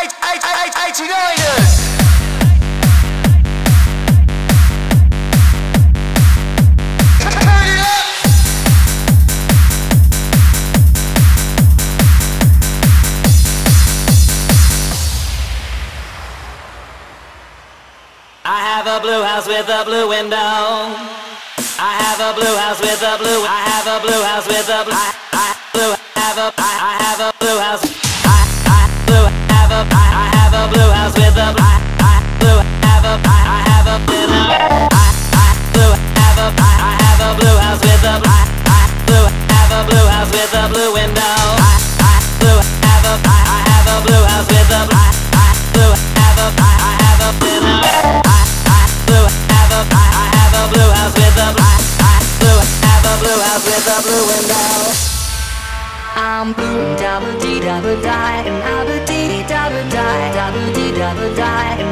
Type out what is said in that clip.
89ers. I have a blue house with a blue window. I have a blue house with a blue. I have a blue house with a blue. I have a blue house. I have a blue house with a blue. I have a blue house with a blue. Have a blue house with a blue window. I have a blue house with a blue. I have a blue house with a blue house with a blue window. I'm blue, double D, double die, and double D, double die, double D, double die, and